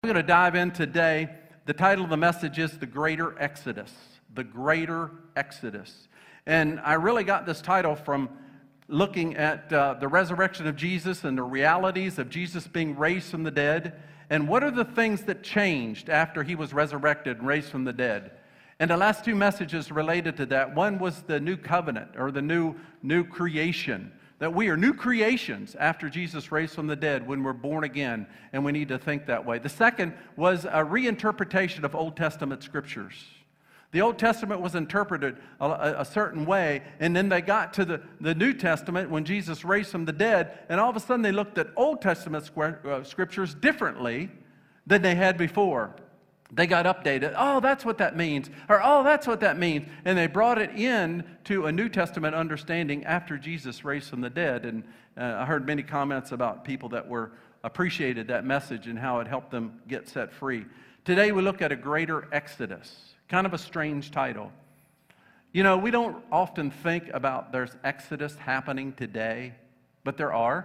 We're going to dive in today. The title of the message is The Greater Exodus. The Greater Exodus. And I really got this title from looking at the resurrection of Jesus and the realities of Jesus being raised from the dead. And what are the things that changed after he was resurrected and raised from the dead? And the last two messages related to that. One was the new covenant, or the new creation. That we are new creations after Jesus raised from the dead when we're born again, and we need to think that way. The second was a reinterpretation of Old Testament scriptures. The Old Testament was interpreted a certain way, and then they got to the New Testament when Jesus raised from the dead, and all of a sudden they looked at Old Testament scriptures differently than they had before. They got updated. Oh, that's what that means. Or, oh, that's what that means. And they brought it in to a New Testament understanding after Jesus raised from the dead. And I heard many comments about people that appreciated that message and how it helped them get set free. Today we look at a greater exodus. Kind of a strange title. You know, we don't often think about there's exodus happening today, but there are.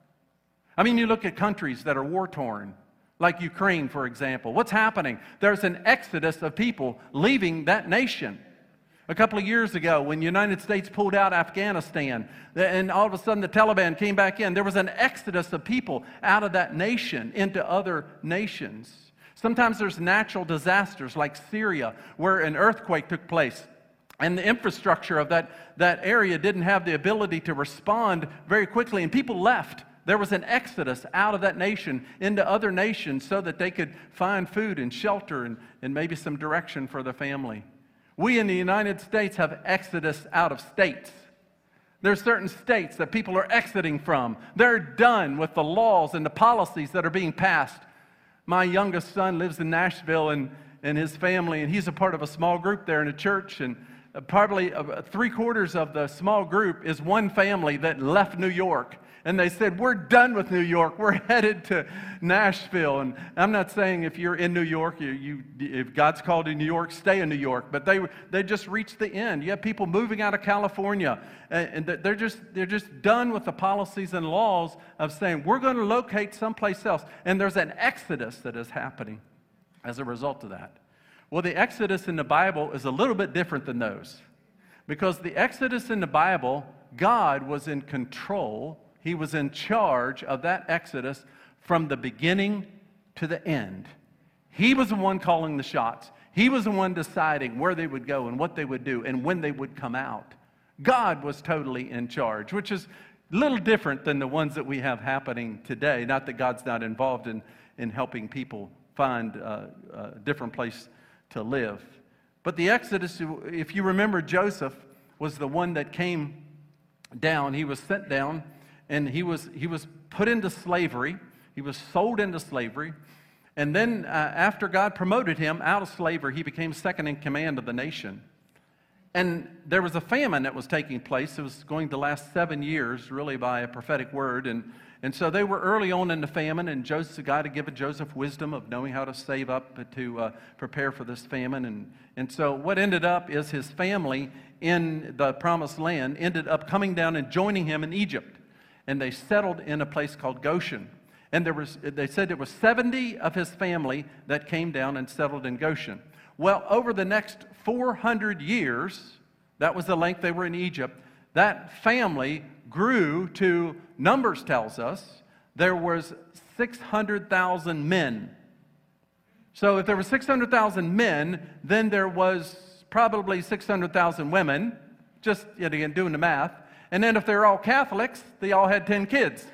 I mean, you look at countries that are war-torn. Like Ukraine, for example. What's happening? There's an exodus of people leaving that nation. A couple of years ago, when the United States pulled out Afghanistan, and all of a sudden the Taliban came back in, there was an exodus of people out of that nation into other nations. Sometimes there's natural disasters like Syria, where an earthquake took place. And the infrastructure of that area didn't have the ability to respond very quickly, and people left. There was an exodus out of that nation into other nations so that they could find food and shelter and maybe some direction for their family. We in the United States have exodus out of states. There's certain states that people are exiting from. They're done with the laws and the policies that are being passed. My youngest son lives in Nashville and his family, and he's a part of a small group there in a church, and probably 3/4 of the small group is one family that left New York. And they said, we're done with New York. We're headed to Nashville. And I'm not saying if you're in New York, if God's called you to New York, stay in New York. But they just reached the end. You have people moving out of California. And they're just done with the policies and laws of saying, we're going to locate someplace else. And there's an exodus that is happening as a result of that. Well, the exodus in the Bible is a little bit different than those. Because the exodus in the Bible, God was in control. He was in charge of that exodus from the beginning to the end. He was the one calling the shots. He was the one deciding where they would go and what they would do and when they would come out. God was totally in charge, which is a little different than the ones that we have happening today. Not that God's not involved in helping people find a different place to live. But the exodus, if you remember, Joseph was the one that came down. He was sent down. And he was put into slavery. He was sold into slavery. And then after God promoted him out of slavery, he became second in command of the nation. And there was a famine that was taking place. It was going to last 7 years, really by a prophetic word. And so they were early on in the famine, and God had given Joseph wisdom of knowing how to save up to prepare for this famine. And so what ended up is his family in the promised land ended up coming down and joining him in Egypt. And they settled in a place called Goshen. And they said there was 70 of his family that came down and settled in Goshen. Well, over the next 400 years, that was the length they were in Egypt, that family grew to, Numbers tells us, there was 600,000 men. So if there were 600,000 men, then there was probably 600,000 women, just again doing the math. And then if they're all Catholics, they all had 10 kids.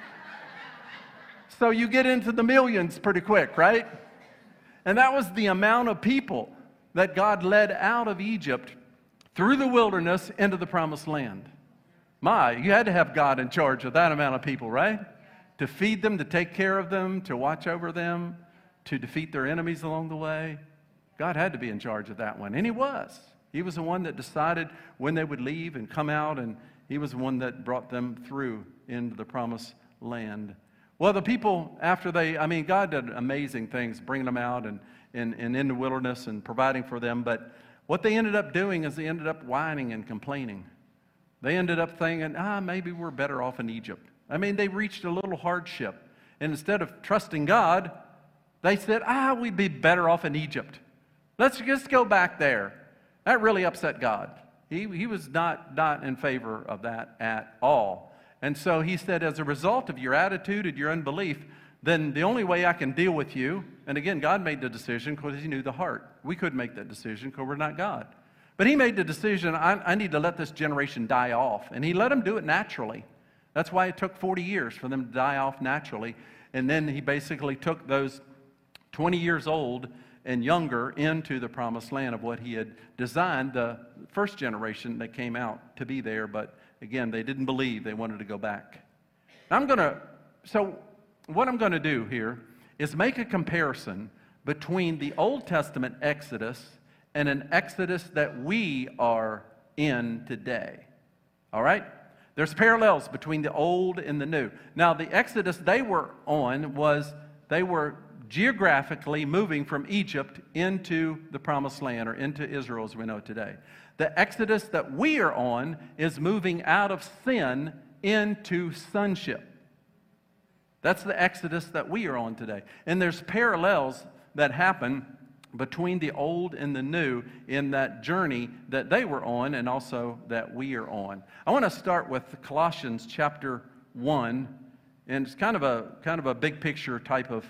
So you get into the millions pretty quick, right? And that was the amount of people that God led out of Egypt through the wilderness into the promised land. You had to have God in charge of that amount of people, right? To feed them, to take care of them, to watch over them, to defeat their enemies along the way. God had to be in charge of that one, and he was. He was the one that decided when they would leave and come out, and he was the one that brought them through into the promised land. Well, the people, God did amazing things, bringing them out and in the wilderness and providing for them. But what they ended up doing is they ended up whining and complaining. They ended up thinking, maybe we're better off in Egypt. They reached a little hardship. And instead of trusting God, They said, we'd be better off in Egypt. Let's just go back there. That really upset God. He was not in favor of that at all. And so he said, as a result of your attitude and your unbelief, then the only way I can deal with you, and again, God made the decision because he knew the heart. We couldn't make that decision because we're not God. But he made the decision, I need to let this generation die off. And he let them do it naturally. That's why it took 40 years for them to die off naturally. And then he basically took those 20 years old and younger into the promised land of what he had designed the first generation that came out to be there. But again, they didn't believe. They wanted to go back. So what I'm going to do here is make a comparison between the Old Testament Exodus and an Exodus that we are in today. All right? There's parallels between the old and the new. Now, the Exodus they were on they were geographically moving from Egypt into the Promised Land, or into Israel as we know it today. The Exodus that we are on is moving out of sin into sonship. That's the Exodus that we are on today. And there's parallels that happen between the old and the new in that journey that they were on and also that we are on. I want to start with Colossians chapter 1, and it's kind of a big picture type of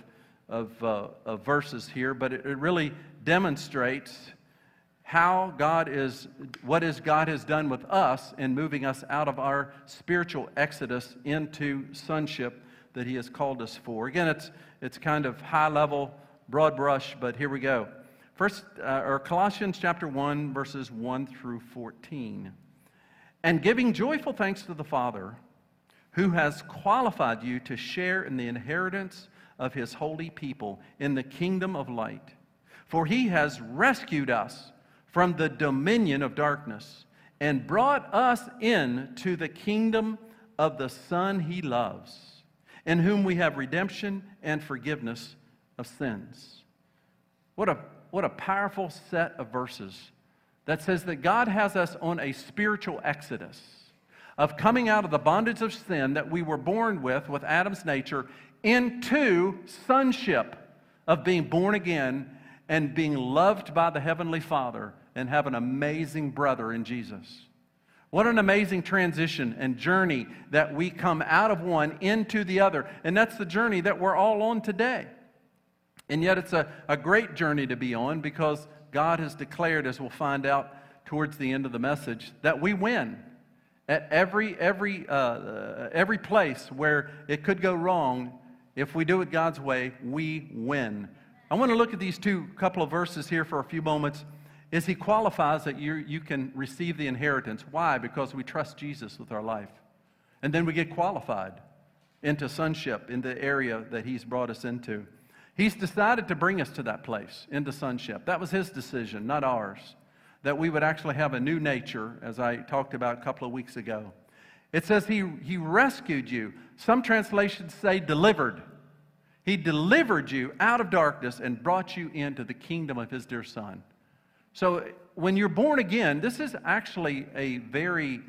verses here, but it really demonstrates how God has done with us in moving us out of our spiritual exodus into sonship that he has called us for. Again, it's kind of high level, broad brush, but here we go. Colossians chapter 1, verses 1 through 14. And giving joyful thanks to the Father, who has qualified you to share in the inheritance of his holy people in the kingdom of light. For he has rescued us from the dominion of darkness and brought us into the kingdom of the Son he loves, in whom we have redemption and forgiveness of sins. What a powerful set of verses that says that God has us on a spiritual exodus of coming out of the bondage of sin that we were born with Adam's nature, into sonship of being born again and being loved by the Heavenly Father and have an amazing brother in Jesus. What an amazing transition and journey that we come out of one into the other. And that's the journey that we're all on today. And yet it's a great journey to be on, because God has declared, as we'll find out towards the end of the message, that we win. At every place where it could go wrong, if we do it God's way, we win. I want to look at these couple of verses here for a few moments. As he qualifies that you can receive the inheritance. Why? Because we trust Jesus with our life. And then we get qualified into sonship in the area that he's brought us into. He's decided to bring us to that place, into sonship. That was his decision, not ours. That we would actually have a new nature, as I talked about a couple of weeks ago. It says he rescued you. Some translations say delivered. He delivered you out of darkness and brought you into the kingdom of his dear Son. So when you're born again, this is actually a very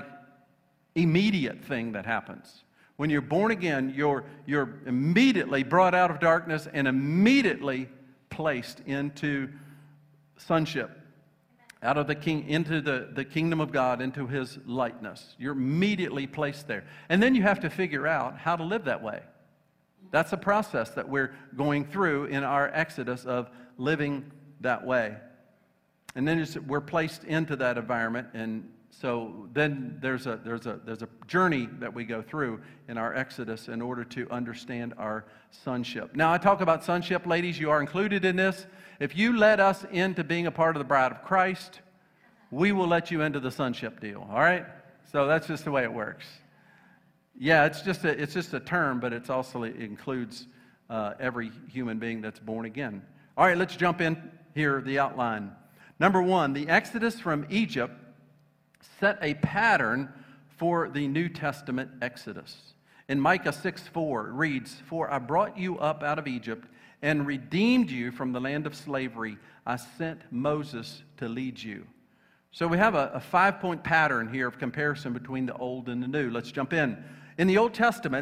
immediate thing that happens. When you're born again, you're immediately brought out of darkness and immediately placed into sonship, out of into the kingdom of God, into his likeness. You're immediately placed there. And then you have to figure out how to live that way. That's a process that we're going through in our exodus of living that way. And then we're placed into that environment, and so then there's a journey that we go through in our exodus in order to understand our sonship. Now, I talk about sonship, ladies. You are included in this. If you let us into being a part of the bride of Christ, we will let you into the sonship deal. All right? So that's just the way it works. Yeah, it's just a term, but it includes every human being that's born again. All right, let's jump in here, the outline. Number one, the exodus from Egypt set a pattern for the New Testament exodus. In Micah 6:4 it reads, "For I brought you up out of Egypt and redeemed you from the land of slavery. I sent Moses to lead you." So we have a 5-point pattern here of comparison between the old and the new. Let's jump in. In the Old Testament,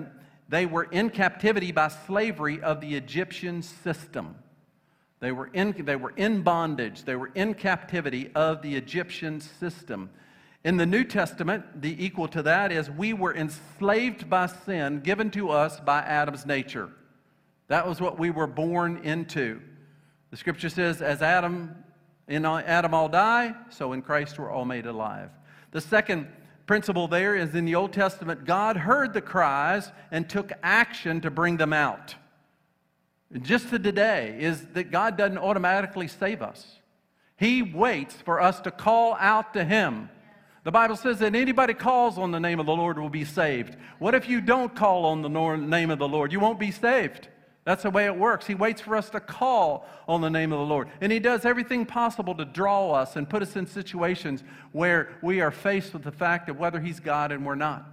They were in captivity by slavery of the Egyptian system. They were in bondage. They were in captivity of the Egyptian system. In the New Testament, the equal to that is we were enslaved by sin given to us by Adam's nature. That was what we were born into. The Scripture says, as in Adam all die, so in Christ we're all made alive. The second principle there is in the Old Testament, God heard the cries and took action to bring them out. Just to today is that God doesn't automatically save us. He waits for us to call out to Him. The Bible says that anybody calls on the name of the Lord will be saved. What if you don't call on the name of the Lord? You won't be saved. That's the way it works. He waits for us to call on the name of the Lord. And He does everything possible to draw us and put us in situations where we are faced with the fact of whether He's God and we're not.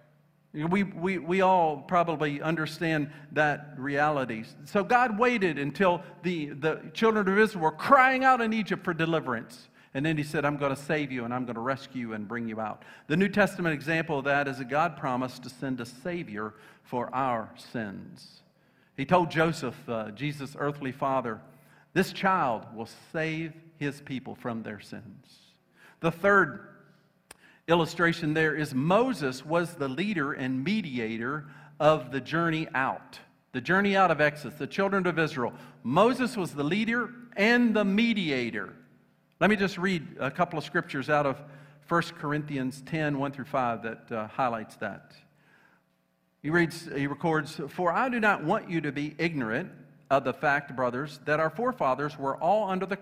We all probably understand that reality. So God waited until the children of Israel were crying out in Egypt for deliverance. And then He said, I'm going to save you and I'm going to rescue you and bring you out. The New Testament example of that is that God promised to send a Savior for our sins. He told Joseph, Jesus' earthly father, this child will save his people from their sins. The third illustration there is Moses was the leader and mediator of the journey out of Exodus, the children of Israel. Moses was the leader and the mediator. Let me just read a couple of scriptures out of 1 Corinthians 10, 1 through 5 that highlights that. He records, for I do not want you to be ignorant of the fact, brothers, that our forefathers were all under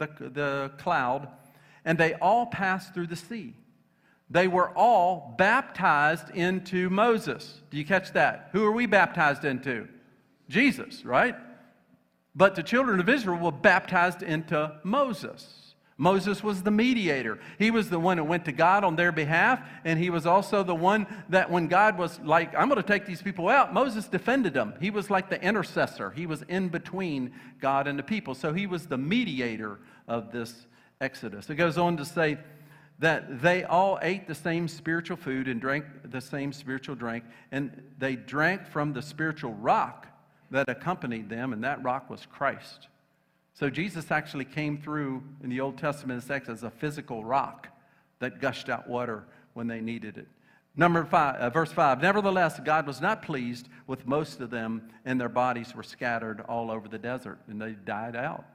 the cloud, and they all passed through the sea. They were all baptized into Moses. Do you catch that? Who are we baptized into? Jesus, right? But the children of Israel were baptized into Moses. Moses was the mediator. He was the one who went to God on their behalf, and he was also the one that when God was like, I'm going to take these people out, Moses defended them. He was like the intercessor. He was in between God and the people. So he was the mediator of this Exodus. It goes on to say that they all ate the same spiritual food and drank the same spiritual drink, and they drank from the spiritual rock that accompanied them, and that rock was Christ. So Jesus actually came through in the Old Testament as a physical rock that gushed out water when they needed it. Verse 5, nevertheless, God was not pleased with most of them, and their bodies were scattered all over the desert, and they died out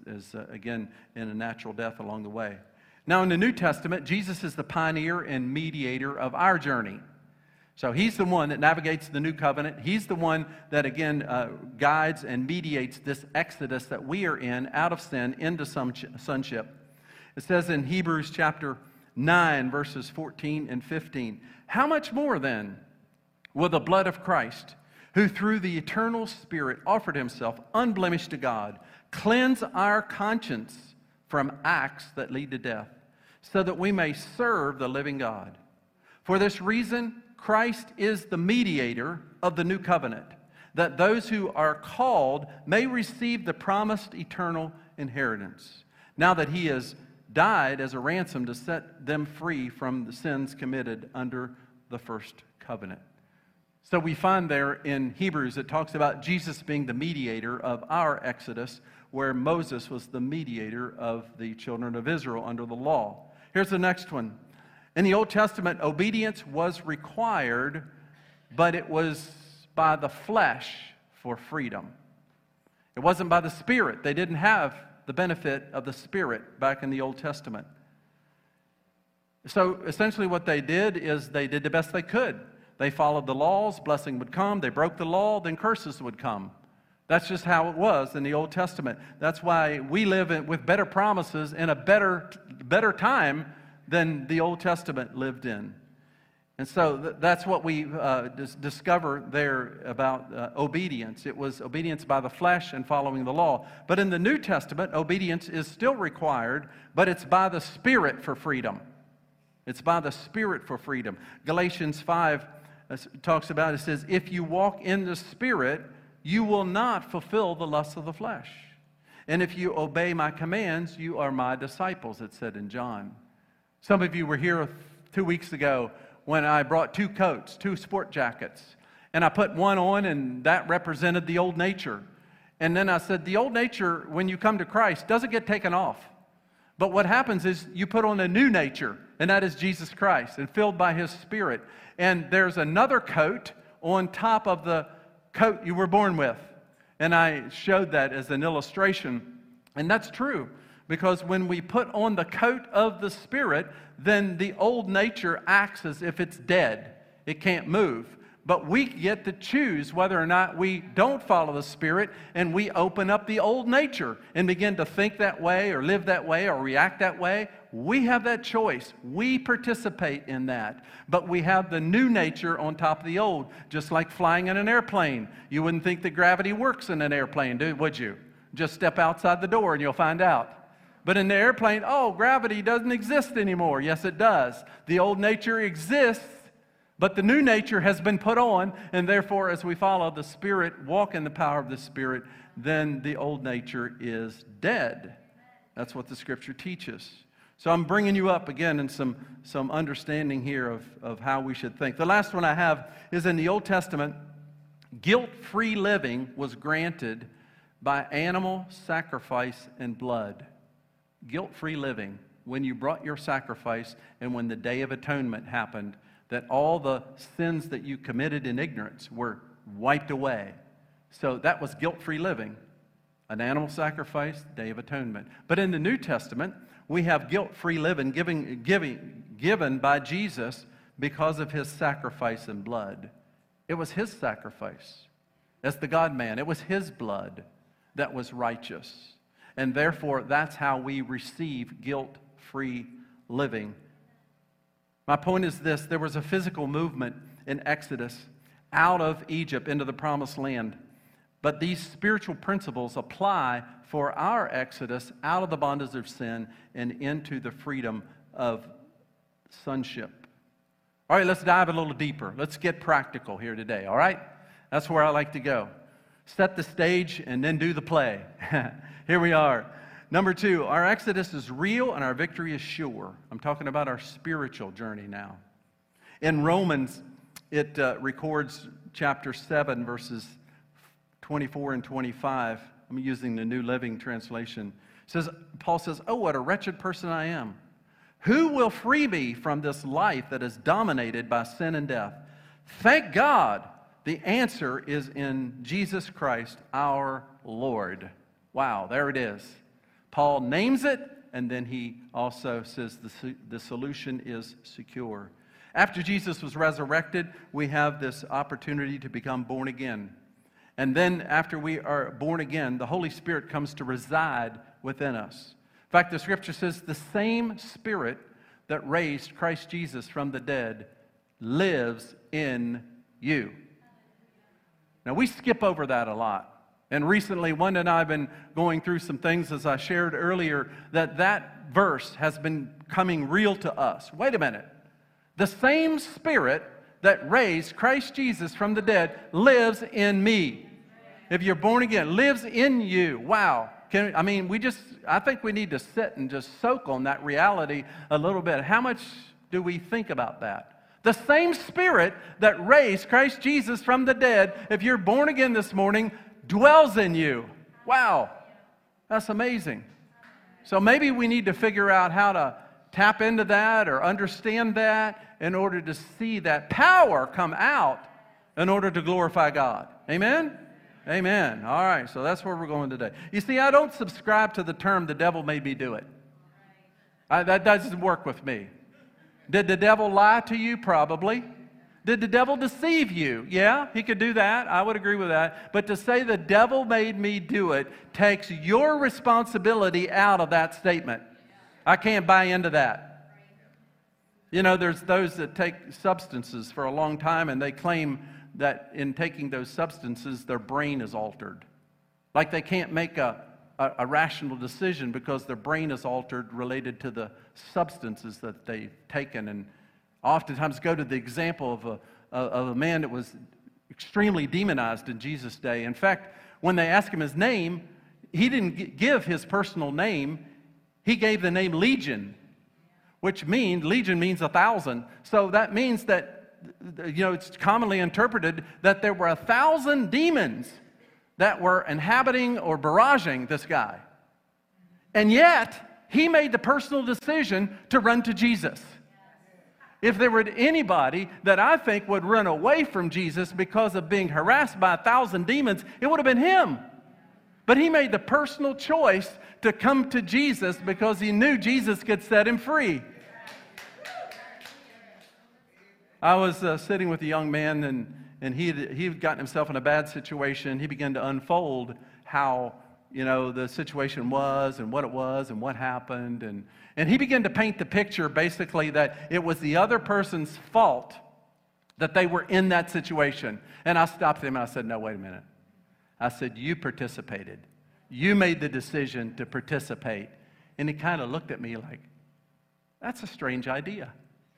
again, in a natural death along the way. Now, in the New Testament, Jesus is the pioneer and mediator of our journey. So He's the one that navigates the new covenant. He's the one that, again, guides and mediates this exodus that we are in out of sin into sonship. It says in Hebrews chapter 9, verses 14 and 15, how much more then will the blood of Christ, who through the eternal Spirit offered Himself unblemished to God, cleanse our conscience from acts that lead to death, so that we may serve the living God? For this reason, Christ is the mediator of the new covenant, that those who are called may receive the promised eternal inheritance, now that He has died as a ransom to set them free from the sins committed under the first covenant. So we find there in Hebrews it talks about Jesus being the mediator of our exodus, where Moses was the mediator of the children of Israel under the law. Here's the next one. In the Old Testament, obedience was required, but it was by the flesh for freedom. It wasn't by the Spirit. They didn't have the benefit of the Spirit back in the Old Testament. So essentially what they did is they did the best they could. They followed the laws, blessing would come. They broke the law, then curses would come. That's just how it was in the Old Testament. That's why we live with better promises in a better time than the Old Testament lived in. And so that's what we discover there about obedience. It was obedience by the flesh and following the law. But in the New Testament, obedience is still required, but it's by the Spirit for freedom. It's by the Spirit for freedom. Galatians 5 talks about, it says, if you walk in the Spirit, you will not fulfill the lusts of the flesh. And if you obey my commands, you are my disciples, it said in John. Some of you were here 2 weeks ago when I brought 2 coats, 2 sport jackets. And I put one on, and that represented the old nature. And then I said, the old nature, when you come to Christ, doesn't get taken off. But what happens is you put on a new nature, and that is Jesus Christ, and filled by His Spirit. And there's another coat on top of the coat you were born with. And I showed that as an illustration. And that's true, because when we put on the coat of the Spirit, then the old nature acts as if it's dead. It can't move. But we get to choose whether or not we don't follow the Spirit and we open up the old nature and begin to think that way or live that way or react that way. We have that choice. We participate in that. But we have the new nature on top of the old, just like flying in an airplane. You wouldn't think that gravity works in an airplane, would you? Just step outside the door and you'll find out. But in the airplane, oh, gravity doesn't exist anymore. Yes, it does. The old nature exists. But the new nature has been put on, and therefore, as we follow the Spirit, walk in the power of the Spirit, then the old nature is dead. That's what the Scripture teaches. So I'm bringing you up again in some understanding here of how we should think. The last one I have is in the Old Testament, guilt-free living was granted by animal sacrifice and blood. Guilt-free living, when you brought your sacrifice and when the Day of Atonement happened, that all the sins that you committed in ignorance were wiped away. So that was guilt-free living. An animal sacrifice, Day of Atonement. But in the New Testament, we have guilt-free living given by Jesus because of His sacrifice and blood. It was His sacrifice. As the God-man, it was His blood that was righteous. And therefore, that's how we receive guilt-free living. My point is this: there was a physical movement in Exodus out of Egypt into the Promised Land. But these spiritual principles apply for our exodus out of the bondage of sin and into the freedom of sonship. All right, let's dive a little deeper. Let's get practical here today, all right? That's where I like to go. Set the stage and then do the play. Here we are. Number 2, our exodus is real and our victory is sure. I'm talking about our spiritual journey now. In Romans, it records chapter 7, verses 24 and 25. I'm using the New Living Translation. Paul says, "Oh, what a wretched person I am. Who will free me from this life that is dominated by sin and death? Thank God, the answer is in Jesus Christ, our Lord." Wow, there it is. Paul names it, and then he also says the solution is secure. After Jesus was resurrected, we have this opportunity to become born again. And then after we are born again, the Holy Spirit comes to reside within us. In fact, the Scripture says the same Spirit that raised Christ Jesus from the dead lives in you. Now, we skip over that a lot. And recently, Wanda and I have been going through some things, as I shared earlier, that verse has been coming real to us. Wait a minute. The same Spirit that raised Christ Jesus from the dead lives in me. If you're born again, lives in you. Wow. I think we need to sit and just soak on that reality a little bit. How much do we think about that? The same Spirit that raised Christ Jesus from the dead, if you're born again this morning, dwells in you. Wow. That's amazing. So maybe we need to figure out how to tap into that or understand that in order to see that power come out in order to glorify God. Amen? Amen. All right, so that's where we're going today. You see, I don't subscribe to the term, "the devil made me do it." That doesn't work with me. Did the devil lie to you? Probably. Did the devil deceive you? Yeah, he could do that. I would agree with that. But to say the devil made me do it takes your responsibility out of that statement. I can't buy into that. You know, there's those that take substances for a long time and they claim that in taking those substances, their brain is altered. Like they can't make a rational decision because their brain is altered related to the substances that they've taken. And oftentimes go to the example of a man that was extremely demonized in Jesus' day. In fact, when they asked him his name, he didn't give his personal name. He gave the name Legion, which Legion means 1,000. So that means that it's commonly interpreted that there were 1,000 demons that were inhabiting or barraging this guy. And yet, he made the personal decision to run to Jesus. If there were anybody that I think would run away from Jesus because of being harassed by 1,000 demons, it would have been him. But he made the personal choice to come to Jesus because he knew Jesus could set him free. I was sitting with a young man, and he had gotten himself in a bad situation. He began to unfold how, the situation was and what happened. And he began to paint the picture, basically, that it was the other person's fault that they were in that situation. And I stopped him and I said, no, wait a minute. I said, you participated. You made the decision to participate. And he kind of looked at me like, that's a strange idea.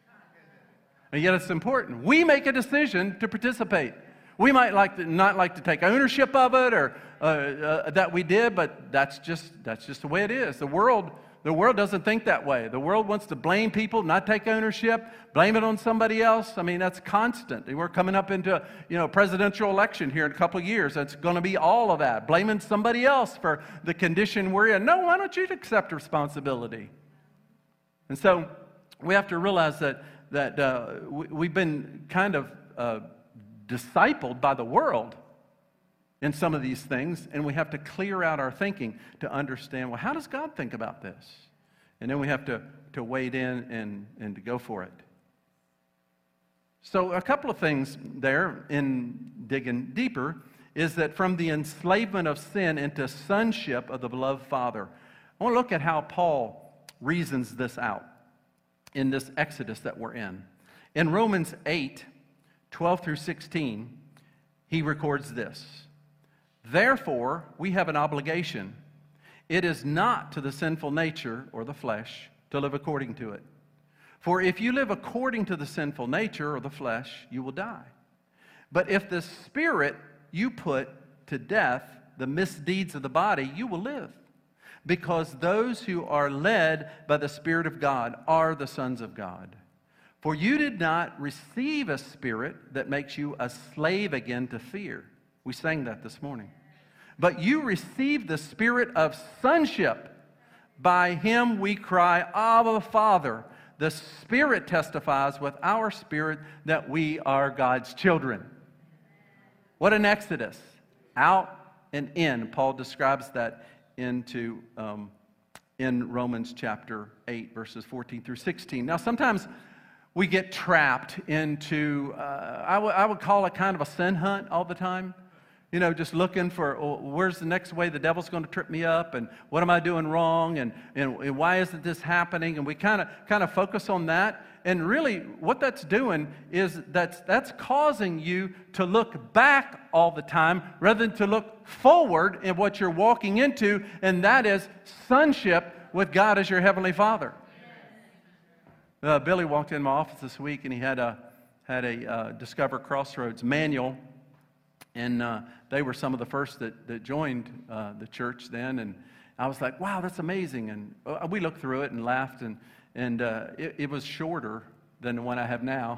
And yet it's important. We make a decision to participate. We might not like to take ownership of it or that we did, but that's just the way it is. The world doesn't think that way. The world wants to blame people, not take ownership, blame it on somebody else. I mean, that's constant. We're coming up into a presidential election here in a couple of years. It's going to be all of that, blaming somebody else for the condition we're in. No, why don't you accept responsibility? And so we have to realize that we've been kind of discipled by the world in some of these things, and we have to clear out our thinking to understand, well, how does God think about this? And then we have to wade in and to go for it. So a couple of things there in digging deeper is that from the enslavement of sin into sonship of the beloved Father. I want to look at how Paul reasons this out in this Exodus that we're in. In Romans 8, 12 through 16, he records this. Therefore, we have an obligation. It is not to the sinful nature or the flesh to live according to it. For if you live according to the sinful nature or the flesh, you will die. But if the Spirit you put to death the misdeeds of the body, you will live. Because those who are led by the Spirit of God are the sons of God. For you did not receive a spirit that makes you a slave again to fear. We sang that this morning. But you received the spirit of sonship. By him we cry, Abba, Father. The Spirit testifies with our spirit that we are God's children. What an exodus. Out and in. Paul describes that in Romans chapter 8, verses 14 through 16. Now, sometimes we get trapped into, I would call it kind of a sin hunt all the time. Just looking for, where's the next way the devil's going to trip me up, and what am I doing wrong, and why isn't this happening? And we kind of focus on that. And really, what that's doing is that's causing you to look back all the time rather than to look forward in what you're walking into, and that is sonship with God as your Heavenly Father. Billy walked in my office this week, and he had a Discover Crossroads manual, and they were some of the first that joined the church then, and I was like, wow, that's amazing. And we looked through it and laughed, and it was shorter than the one I have now.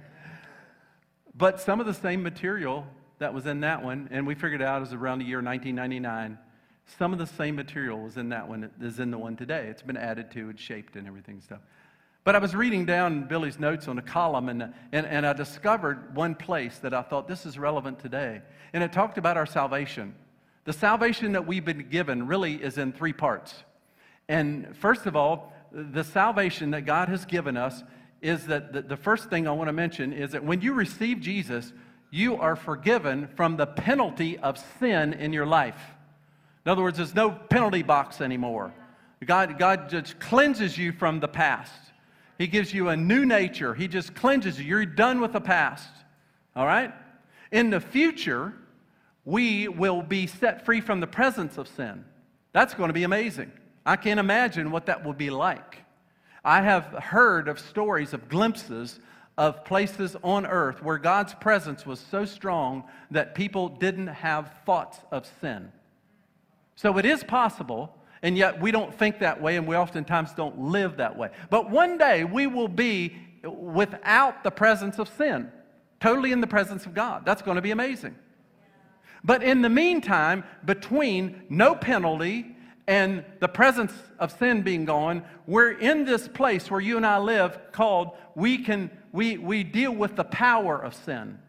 But some of the same material that was in that one, and we figured out it was around the year 1999, some of the same material was in that one as in the one today. It's been added to and shaped and everything stuff. But I was reading down Billy's notes on a column, and I discovered one place that I thought this is relevant today. And it talked about our salvation. The salvation that we've been given really is in three parts. And first of all, the salvation that God has given us is that the first thing I want to mention is that when you receive Jesus, you are forgiven from the penalty of sin in your life. In other words, there's no penalty box anymore. God just cleanses you from the past. He gives you a new nature. He just cleanses you. You're done with the past. All right? In the future, we will be set free from the presence of sin. That's going to be amazing. I can't imagine what that will be like. I have heard of stories of glimpses of places on earth where God's presence was so strong that people didn't have thoughts of sin. So it is possible. And yet we don't think that way, and we oftentimes don't live that way. But one day we will be without the presence of sin, totally in the presence of God. That's going to be amazing. But in the meantime, between no penalty and the presence of sin being gone, we're in this place where you and I live called we deal with the power of sin.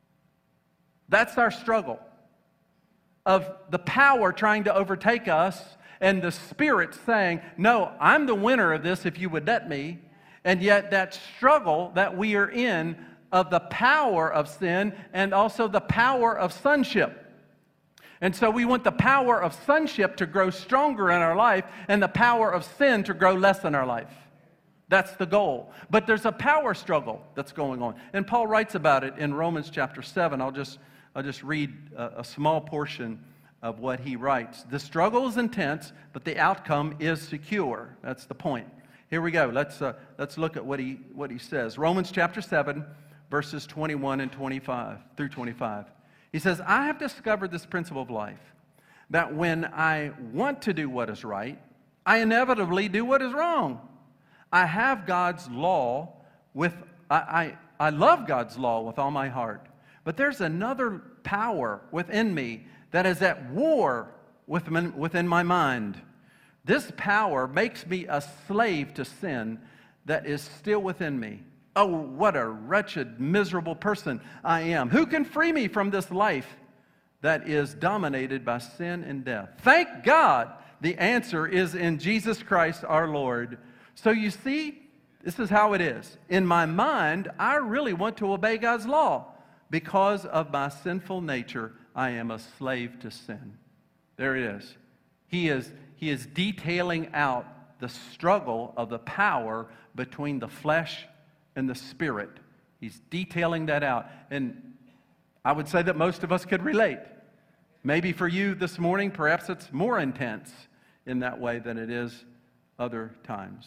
That's our struggle, of the power trying to overtake us and the Spirit saying, no, I'm the winner of this if you would let me. And yet that struggle that we are in of the power of sin and also the power of sonship. And so we want the power of sonship to grow stronger in our life and the power of sin to grow less in our life. That's the goal. But there's a power struggle that's going on. And Paul writes about it in Romans chapter 7. I'll just read a small portion of what he writes. The struggle is intense, but the outcome is secure. That's the point. Here we go. Let's look at what he says. Romans chapter 7, verses 21 and 25 through 25. He says, I have discovered this principle of life, that when I want to do what is right, I inevitably do what is wrong. I have God's law I love God's law with all my heart. But there's another power within me that is at war within my mind. This power makes me a slave to sin that is still within me. Oh, what a wretched, miserable person I am. Who can free me from this life that is dominated by sin and death? Thank God the answer is in Jesus Christ our Lord. So you see, this is how it is. In my mind, I really want to obey God's law. Because of my sinful nature, I am a slave to sin. There it is. He is detailing out the struggle of the power between the flesh and the Spirit. He's detailing that out. And I would say that most of us could relate. Maybe for you this morning, perhaps it's more intense in that way than it is other times.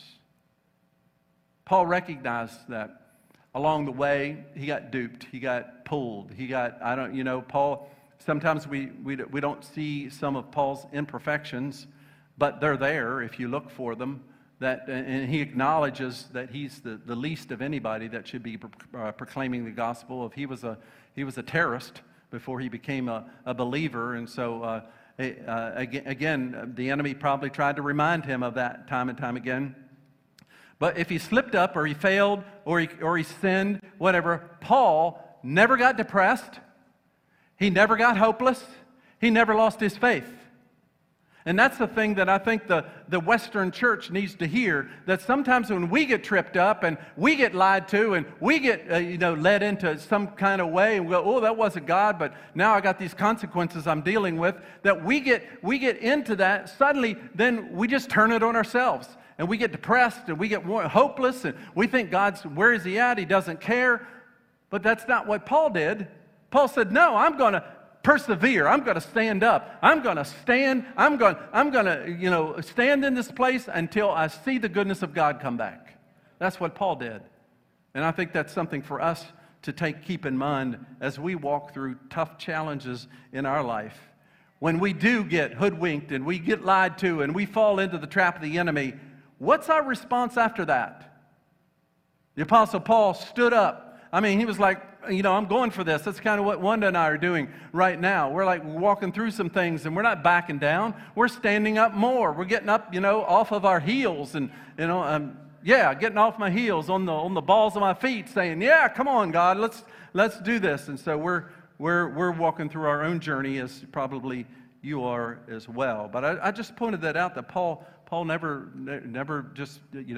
Paul recognized that along the way, he got duped, he got pulled, Paul, sometimes we don't see some of Paul's imperfections, but they're there if you look for them. And he acknowledges that he's the least of anybody that should be proclaiming the gospel. If he was a terrorist before he became a believer, and so again, the enemy probably tried to remind him of that time and time again. But if he slipped up or he failed or he sinned, whatever, Paul never got depressed. He never got hopeless. He never lost his faith. And that's the thing that I think the Western church needs to hear, that sometimes when we get tripped up and we get lied to and we get led into some kind of way and we go, oh, that wasn't God, but now I got these consequences I'm dealing with, that we get into that, suddenly then we just turn it on ourselves. And we get depressed and we get hopeless and we think where is he at? He doesn't care. But that's not what Paul did. Paul said, no, I'm going to persevere. I'm going to stand up. I'm going to stand. I'm going to stand in this place until I see the goodness of God come back. That's what Paul did. And I think that's something for us to keep in mind as we walk through tough challenges in our life. When we do get hoodwinked and we get lied to and we fall into the trap of the enemy, what's our response after that? The Apostle Paul stood up. I mean, he was like, I'm going for this. That's kind of what Wanda and I are doing right now. We're like walking through some things and we're not backing down. We're standing up more. We're getting up, off of our heels and, getting off my heels on the balls of my feet saying, yeah, come on, God, let's do this. And so we're walking through our own journey as probably you are as well. But I just pointed that out, that Paul never just,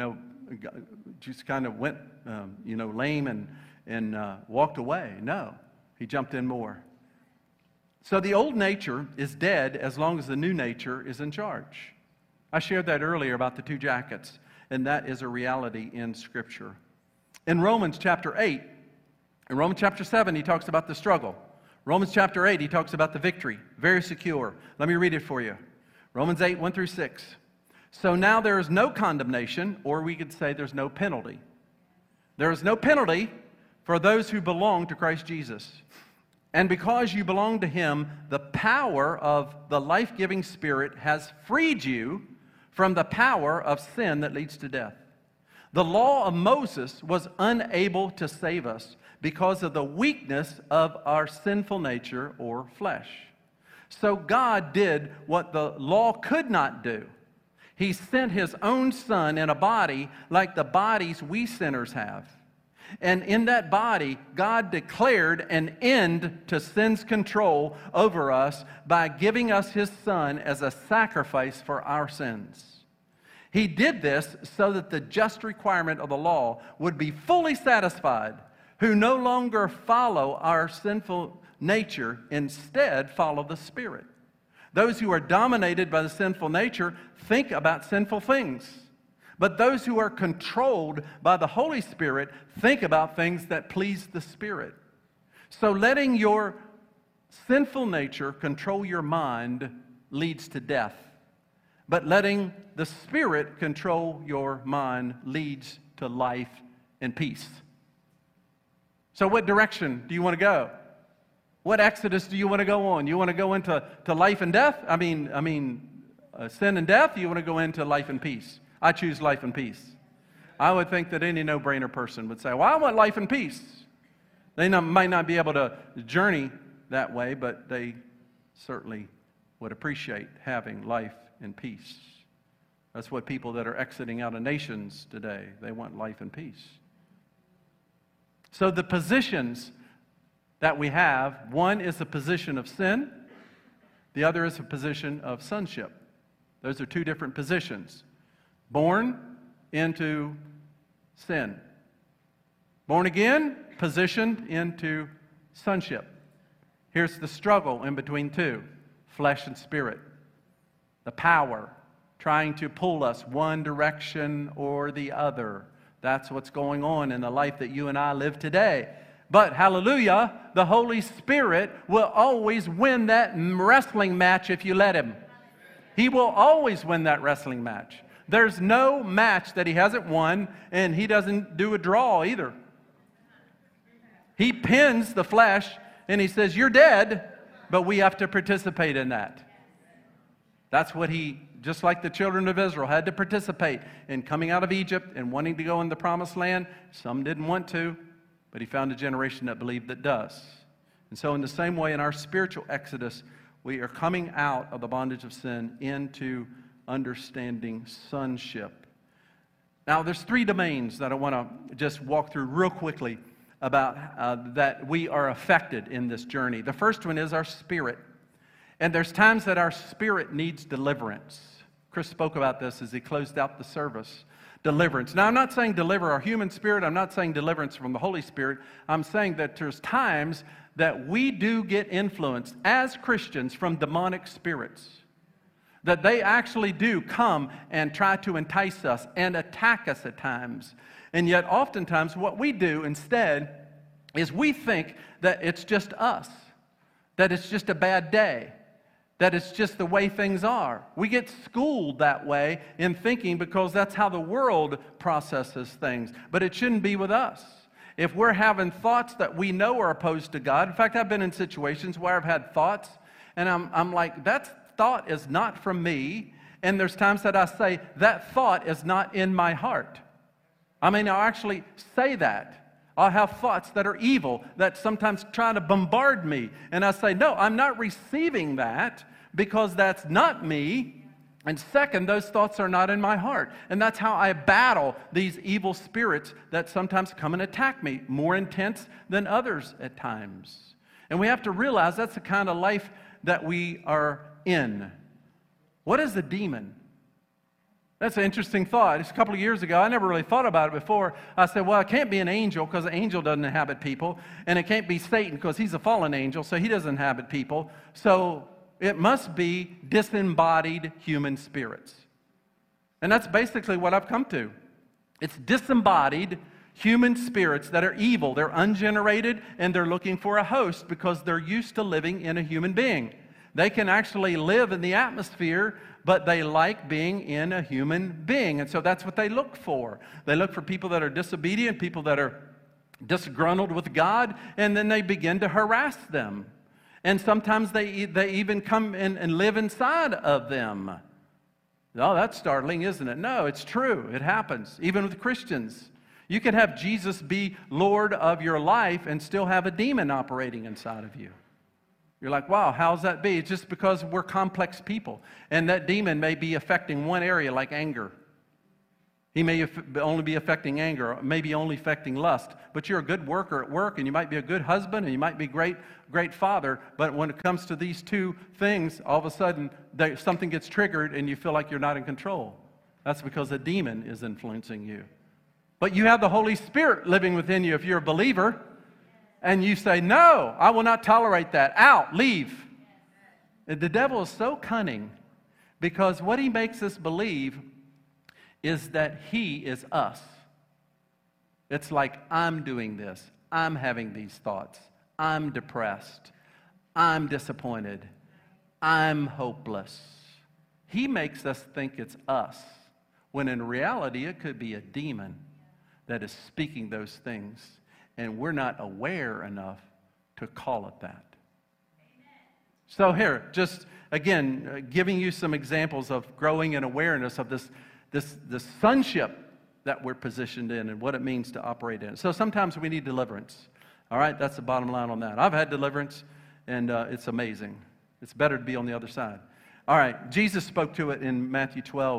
just kind of went, lame and walked away. No, he jumped in more. So the old nature is dead as long as the new nature is in charge. I shared that earlier about the two jackets, and that is a reality in Scripture. In Romans chapter 8, in Romans chapter 7, he talks about the struggle. Romans chapter 8, he talks about the victory. Very secure. Let me read it for you. Romans 8, 1 through 6. So now there is no condemnation, or we could say there's no penalty. There is no penalty for those who belong to Christ Jesus. And because you belong to Him, the power of the life-giving Spirit has freed you from the power of sin that leads to death. The law of Moses was unable to save us because of the weakness of our sinful nature or flesh. So God did what the law could not do. He sent His own Son in a body like the bodies we sinners have. And in that body, God declared an end to sin's control over us by giving us His Son as a sacrifice for our sins. He did this so that the just requirement of the law would be fully satisfied, who no longer follow our sinful nature, instead follow the Spirit. Those who are dominated by the sinful nature think about sinful things. But those who are controlled by the Holy Spirit think about things that please the Spirit. So letting your sinful nature control your mind leads to death. But letting the Spirit control your mind leads to life and peace. So what direction do you want to go? What exodus do you want to go on? You want to go into life and death? Sin and death? You want to go into life and peace? I choose life and peace. I would think that any no-brainer person would say, well, I want life and peace. They might not be able to journey that way, but they certainly would appreciate having life and peace. That's what people that are exiting out of nations today, they want life and peace. So the positions that we have, one is a position of sin, the other is a position of sonship. Those are two different positions. Born into sin. Born again, positioned into sonship. Here's the struggle in between two, flesh and spirit. The power trying to pull us one direction or the other. That's what's going on in the life that you and I live today. But, hallelujah, the Holy Spirit will always win that wrestling match if you let Him. He will always win that wrestling match. There's no match that He hasn't won, and He doesn't do a draw either. He pins the flesh, and He says, you're dead, but we have to participate in that. That's what He, just like the children of Israel, had to participate in coming out of Egypt and wanting to go in the promised land. Some didn't want to. But He found a generation that believed that does. And so in the same way, in our spiritual exodus, we are coming out of the bondage of sin into understanding sonship. Now, there's three domains that I want to just walk through real quickly about that we are affected in this journey. The first one is our spirit. And there's times that our spirit needs deliverance. Chris spoke about this as he closed out the service. Deliverance. Now, I'm not saying deliver our human spirit. I'm not saying deliverance from the Holy Spirit. I'm saying that there's times that we do get influenced as Christians from demonic spirits. That they actually do come and try to entice us and attack us at times. And yet, oftentimes, what we do instead is we think that it's just us. That it's just a bad day. That it's just the way things are. We get schooled that way in thinking because that's how the world processes things. But it shouldn't be with us. If we're having thoughts that we know are opposed to God, in fact, I've been in situations where I've had thoughts, and I'm like, that thought is not from me. And there's times that I say, that thought is not in my heart. I'll actually say that. I'll have thoughts that are evil that sometimes try to bombard me. And I say, no, I'm not receiving that because that's not me. And second, those thoughts are not in my heart. And that's how I battle these evil spirits that sometimes come and attack me, more intense than others at times. And we have to realize that's the kind of life that we are in. What is a demon? That's an interesting thought. It's a couple of years ago. I never really thought about it before. I said, well, it can't be an angel because an angel doesn't inhabit people. And it can't be Satan because he's a fallen angel, so he doesn't inhabit people. So it must be disembodied human spirits. And that's basically what I've come to. It's disembodied human spirits that are evil. They're ungenerated, and they're looking for a host because they're used to living in a human being. They can actually live in the atmosphere, but they like being in a human being. And so that's what they look for. They look for people that are disobedient, people that are disgruntled with God, and then they begin to harass them. And sometimes they even come in and live inside of them. Oh, that's startling, isn't it? No, it's true. It happens, even with Christians. You can have Jesus be Lord of your life and still have a demon operating inside of you. You're like, wow, how's that be? It's just because we're complex people. And that demon may be affecting one area like anger. He may only be affecting anger, or maybe only affecting lust. But you're a good worker at work, and you might be a good husband, and you might be a great father. But when it comes to these two things, all of a sudden something gets triggered, and you feel like you're not in control. That's because a demon is influencing you. But you have the Holy Spirit living within you if you're a believer. And you say, no, I will not tolerate that. Out, leave. The devil is so cunning because what he makes us believe is that he is us. It's like, I'm doing this. I'm having these thoughts. I'm depressed. I'm disappointed. I'm hopeless. He makes us think it's us, when in reality it could be a demon that is speaking those things, and we're not aware enough to call it that. So here, just again, giving you some examples of growing in awareness of this sonship that we're positioned in and what it means to operate in. So sometimes we need deliverance. All right, that's the bottom line on that. I've had deliverance, and it's amazing. It's better to be on the other side. All right, Jesus spoke to it in Matthew 12,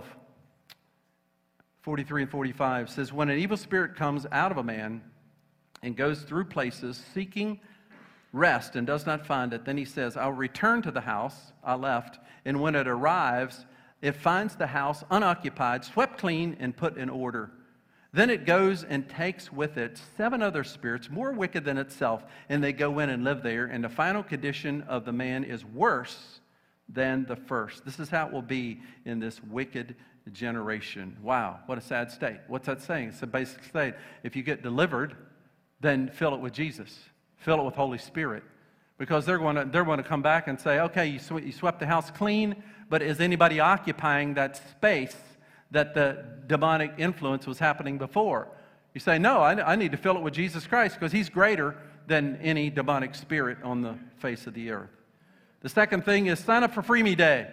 43 and 45. Says, when an evil spirit comes out of a man and goes through places seeking rest and does not find it, then he says, I'll return to the house I left, and when it arrives, it finds the house unoccupied, swept clean, and put in order. Then it goes and takes with it 7 other spirits more wicked than itself, and they go in and live there, and the final condition of the man is worse than the first. This is how it will be in this wicked generation. Wow, what a sad state. What's that saying? It's a basic state. If you get delivered, then fill it with Jesus. Fill it with Holy Spirit. Because they're going to come back and say, okay, you swept the house clean, but is anybody occupying that space that the demonic influence was happening before? You say, no, I need to fill it with Jesus Christ because he's greater than any demonic spirit on the face of the earth. The second thing is sign up for Free Me Day.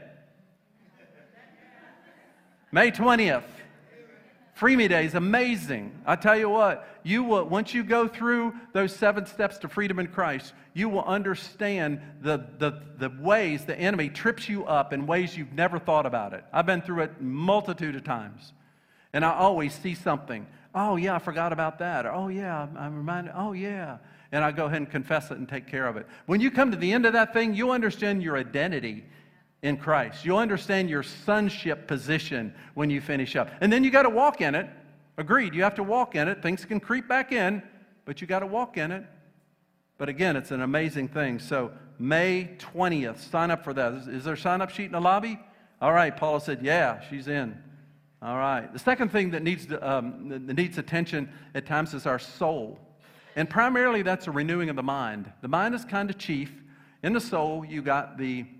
May 20th. Free Me Day is amazing. I tell you what, you will, once you go through those 7 steps to freedom in Christ, you will understand the ways the enemy trips you up in ways you've never thought about it. I've been through it a multitude of times. And I always see something. Oh, yeah, I forgot about that. Or, oh, yeah, I'm reminded. Oh, yeah. And I go ahead and confess it and take care of it. When you come to the end of that thing, you'll understand your identity in Christ. You'll understand your sonship position when you finish up. And then you got to walk in it. Agreed, you have to walk in it. Things can creep back in, but you got to walk in it. But again, it's an amazing thing. So May 20th, sign up for that. Is there a sign-up sheet in the lobby? All right, Paula said, yeah, she's in. All right. The second thing that needs attention at times is our soul. And primarily that's a renewing of the mind. The mind is kind of chief. In the soul, you got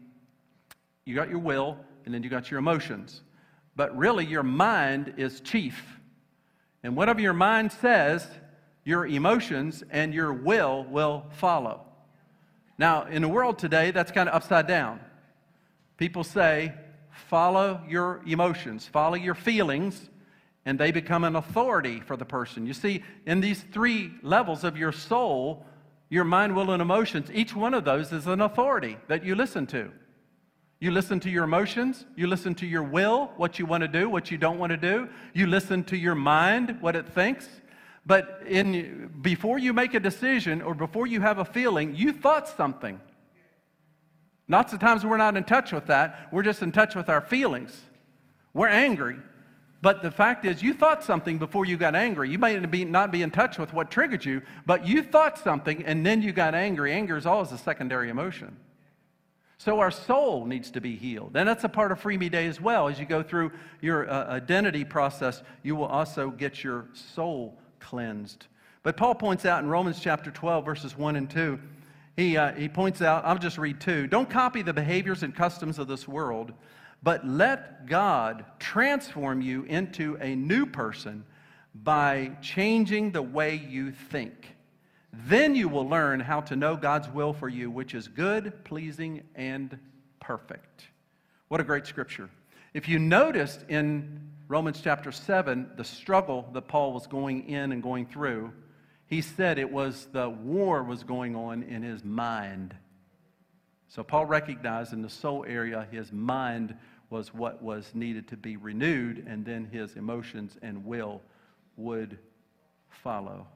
your will, and then you got your emotions. But really, your mind is chief. And whatever your mind says, your emotions and your will follow. Now, in the world today, that's kind of upside down. People say, follow your emotions, follow your feelings, and they become an authority for the person. You see, in these 3 levels of your soul, your mind, will, and emotions, each one of those is an authority that you listen to. You listen to your emotions. You listen to your will, what you want to do, what you don't want to do. You listen to your mind, what it thinks. But before you make a decision or before you have a feeling, you thought something. Lots of times we're not in touch with that. We're just in touch with our feelings. We're angry. But the fact is, you thought something before you got angry. You may not be in touch with what triggered you, but you thought something and then you got angry. Anger is always a secondary emotion. So our soul needs to be healed. And that's a part of Free Me Day as well. As you go through your identity process, you will also get your soul cleansed. But Paul points out in Romans chapter 12, verses 1 and 2, he points out, I'll just read 2, don't copy the behaviors and customs of this world, but let God transform you into a new person by changing the way you think. Then you will learn how to know God's will for you, which is good, pleasing, and perfect. What a great scripture. If you noticed in Romans chapter 7, the struggle that Paul was going in and going through, he said it was the war was going on in his mind. So Paul recognized in the soul area, his mind was what was needed to be renewed, and then his emotions and will would follow.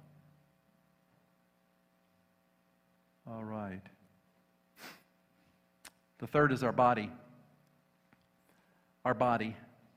All right. The third is our body. Our body.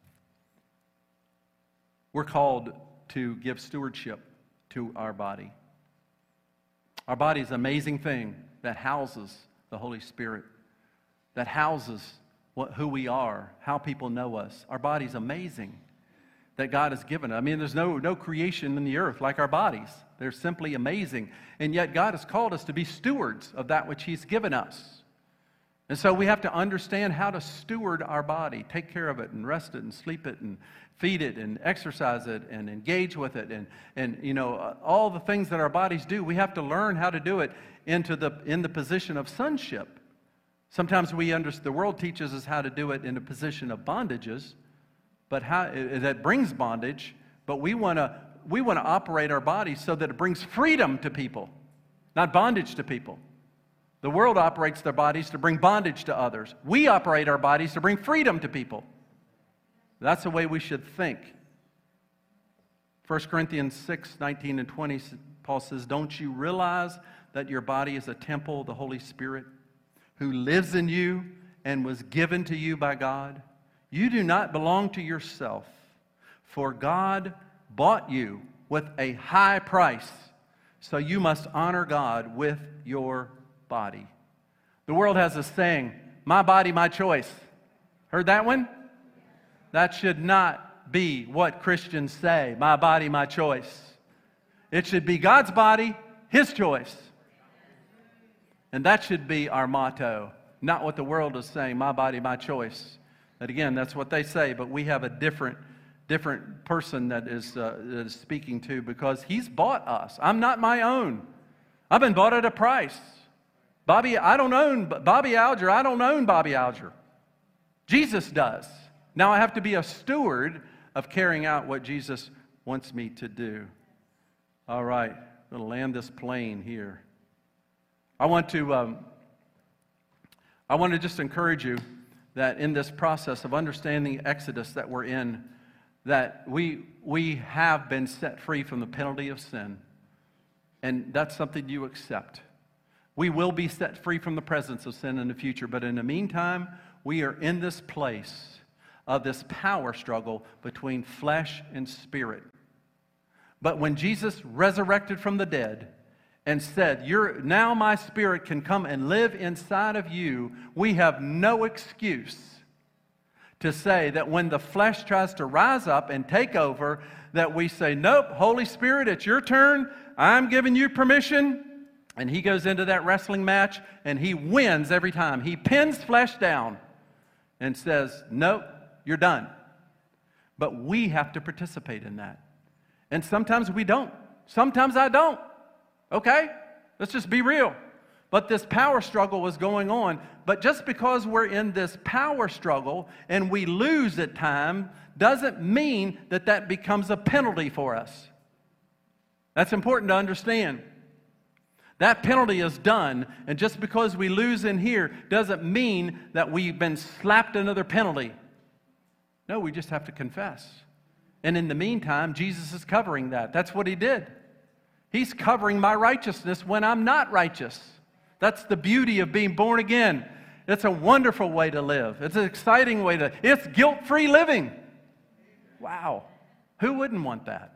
We're called to give stewardship to our body. Our body is an amazing thing that houses the Holy Spirit, that houses who we are, how people know us. Our body's amazing that God has given. I mean, there's no creation in the earth like our bodies. They're simply amazing. And yet God has called us to be stewards of that which He's given us. And so we have to understand how to steward our body, take care of it and rest it and sleep it and feed it and exercise it and engage with it and you know, all the things that our bodies do. We have to learn how to do it in the position of sonship. Sometimes the world teaches us how to do it in a position of bondages, but that brings bondage. But we want to operate our bodies so that it brings freedom to people, not bondage to people. The world operates their bodies to bring bondage to others. We operate our bodies to bring freedom to people. That's the way we should think. 1 Corinthians 6:19 and 20, Paul says, "Don't you realize that your body is a temple of the Holy Spirit, who lives in you and was given to you by God? You do not belong to yourself, for God bought you with a high price, so you must honor God with your body." The world has a saying, "My body, my choice." Heard that one? That should not be what Christians say, "My body, my choice." It should be God's body, His choice. And that should be our motto, not what the world is saying, "My body, my choice." And again, that's what they say, but we have a different person that is speaking to, because He's bought us. I'm not my own. I've been bought at a price. Bobby, I don't own Bobby Alger. I don't own Bobby Alger. Jesus does. Now I have to be a steward of carrying out what Jesus wants me to do. All right, I'm going to land this plane here. I want to just encourage you that in this process of understanding Exodus that we're in, that we have been set free from the penalty of sin, and that's something you accept. We will be set free from the presence of sin in the future, but in the meantime, we are in this place of this power struggle between flesh and spirit. But when Jesus resurrected from the dead and said, now my spirit can come and live inside of you, we have no excuse to say that when the flesh tries to rise up and take over, that we say, "Nope, Holy Spirit, it's your turn. I'm giving you permission." And He goes into that wrestling match and He wins every time. He pins flesh down and says, "Nope, you're done." But we have to participate in that. And sometimes we don't. Sometimes I don't. Okay? Let's just be real. But this power struggle was going on. But just because we're in this power struggle and we lose at times doesn't mean that that becomes a penalty for us. That's important to understand. That penalty is done, and just because we lose in here doesn't mean that we've been slapped another penalty. No, we just have to confess. And in the meantime, Jesus is covering that. That's what He did. He's covering my righteousness when I'm not righteous. That's the beauty of being born again. It's a wonderful way to live. It's an exciting way to. It's guilt-free living. Wow. Who wouldn't want that?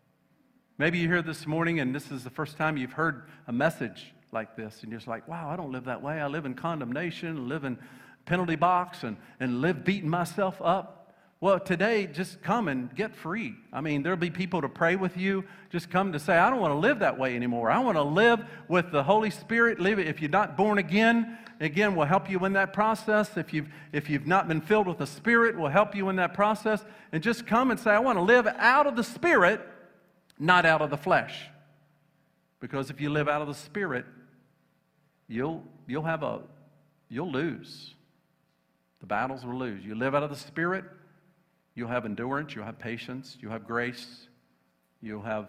Maybe you're here this morning and this is the first time you've heard a message like this, and you're just like, "Wow, I don't live that way. I live in condemnation, live in penalty box, and live beating myself up." Well, today, just come and get free. I mean, there'll be people to pray with you. Just come to say, "I don't want to live that way anymore. I want to live with the Holy Spirit." Live it. If you're not born again, we'll help you in that process. If you've not been filled with the Spirit, we'll help you in that process. And just come and say, "I want to live out of the Spirit, not out of the flesh." Because if you live out of the Spirit, you'll lose. The battles will lose. You live out of the Spirit, you'll have endurance, you'll have patience, you'll have grace, you'll have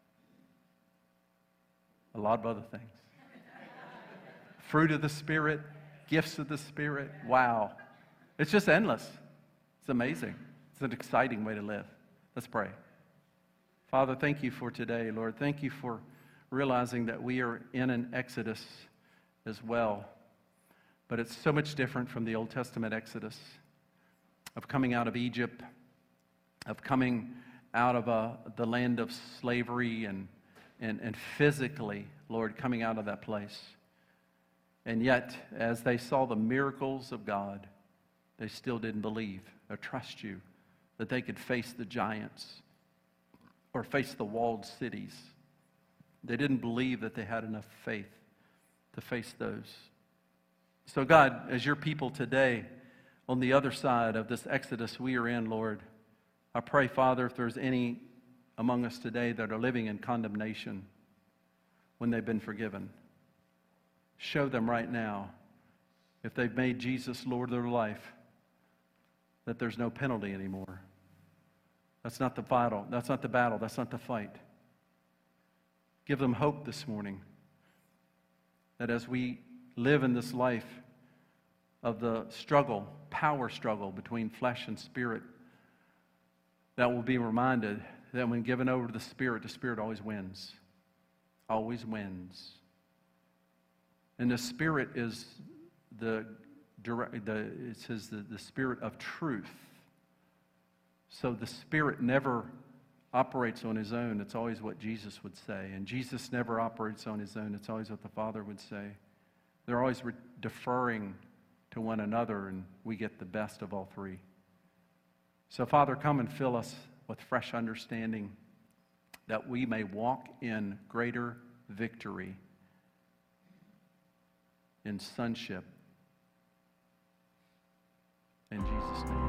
a lot of other things. Fruit of the Spirit, gifts of the Spirit. Wow. It's just endless. It's amazing. It's an exciting way to live. Let's pray. Father, thank you for today, Lord. Thank you for realizing that we are in an exodus as well. But it's so much different from the Old Testament exodus of coming out of Egypt, of coming out of the land of slavery and physically, Lord, coming out of that place. And yet, as they saw the miracles of God, they still didn't believe or trust you that they could face the giants or face the walled cities. They didn't believe that they had enough faith to face those. So God, as your people today, on the other side of this exodus we are in, Lord, I pray, Father, if there's any among us today that are living in condemnation when they've been forgiven, show them right now, if they've made Jesus Lord of their life, that there's no penalty anymore. That's not the battle. That's not the battle. That's not the fight. Give them hope this morning that as we live in this life of the struggle, power struggle between flesh and spirit, that we'll be reminded that when given over to the Spirit always wins. Always wins. And the Spirit is it says the Spirit of truth. So the Spirit never operates on his own. It's always what Jesus would say. And Jesus never operates on his own. It's always what the Father would say. They're always deferring to one another, and we get the best of all three. So, Father, come and fill us with fresh understanding that we may walk in greater victory, in sonship. In Jesus' name.